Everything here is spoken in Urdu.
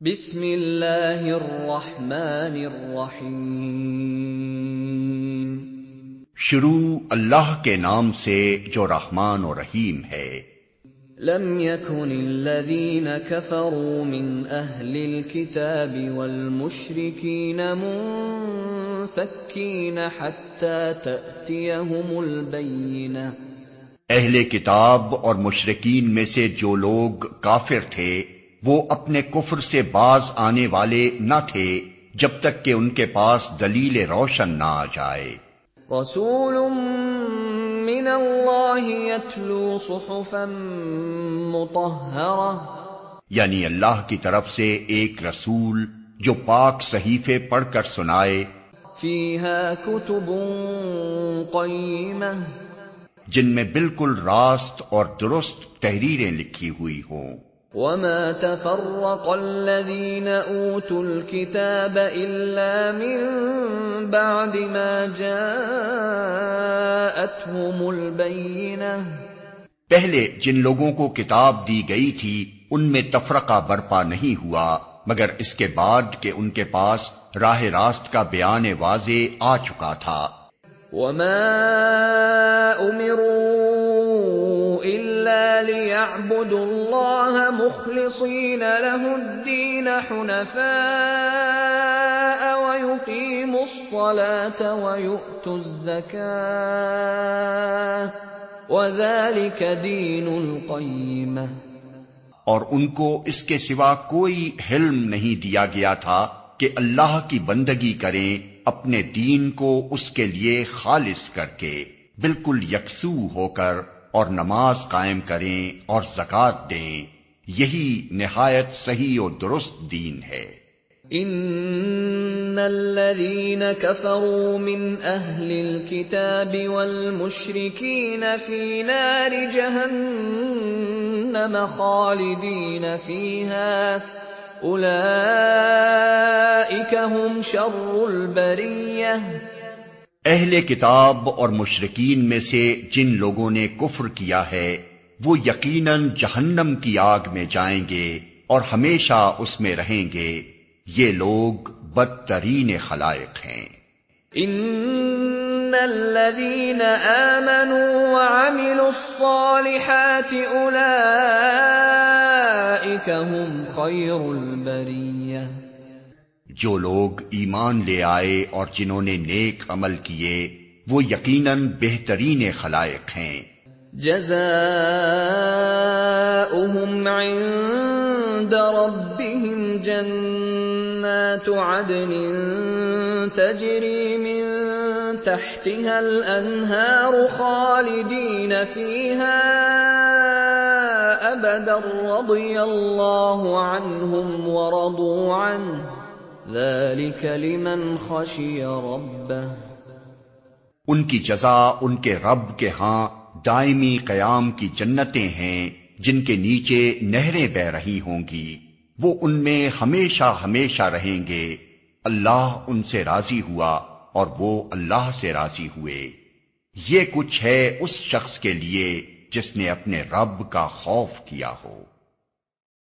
بسم اللہ الرحمن الرحیم۔ شروع اللہ کے نام سے جو رحمان و رحیم ہے۔ لم يكن الذين كفروا من اهل الكتاب والمشركين منفكين حتى تأتيهم البينة۔ اہل کتاب اور مشرکین میں سے جو لوگ کافر تھے وہ اپنے کفر سے باز آنے والے نہ تھے جب تک کہ ان کے پاس دلیل روشن نہ آ جائے۔ رسول من اللہ یتلو صحفا مطہرہ، یعنی اللہ کی طرف سے ایک رسول جو پاک صحیفے پڑھ کر سنائے، فیہا کتب قیمہ، جن میں بالکل راست اور درست تحریریں لکھی ہوئی ہوں۔ وما تفرق الذین اوتوا الکتاب الا من بعد ما جاءتهم البینہ، پہلے جن لوگوں کو کتاب دی گئی تھی ان میں تفرقہ برپا نہیں ہوا مگر اس کے بعد کہ ان کے پاس راہ راست کا بیان واضح آ چکا تھا۔ وما امروا الا ليعبدوا الله مخلصين له الدين حنفاء ويقيموا الصلاة ويؤتوا الزكاة وذلك دين القيمة۔ اور ان کو اس کے سوا کوئی حلم نہیں دیا گیا تھا کہ اللہ کی بندگی کریں اپنے دین کو اس کے لیے خالص کر کے، بالکل یکسو ہو کر، اور نماز قائم کریں اور زکوٰۃ دیں، یہی نہایت صحیح و درست دین ہے۔ ان الذين كفروا من اهل الكتاب والمشركين في نار جهنم خالدين فيها اولئك هم شر البرية۔ اہل کتاب اور مشرکین میں سے جن لوگوں نے کفر کیا ہے وہ یقیناً جہنم کی آگ میں جائیں گے اور ہمیشہ اس میں رہیں گے، یہ لوگ بدترین خلائق ہیں۔ ان الذين آمنوا وعملوا الصالحات اولئك هم خير البرية۔ جو لوگ ایمان لے آئے اور جنہوں نے نیک عمل کیے وہ یقیناً بہترین خلائق ہیں۔ جزاؤہم عند ربهم جنات عدن تجری من تحتها الانہار خالدین فیہا ابدا رضی اللہ عنہم ورضوا عنہ ذلك لمن خشی ربہ۔ ان کی جزا ان کے رب کے ہاں دائمی قیام کی جنتیں ہیں جن کے نیچے نہریں بہہ رہی ہوں گی، وہ ان میں ہمیشہ ہمیشہ رہیں گے، اللہ ان سے راضی ہوا اور وہ اللہ سے راضی ہوئے۔ یہ کچھ ہے اس شخص کے لیے جس نے اپنے رب کا خوف کیا ہو۔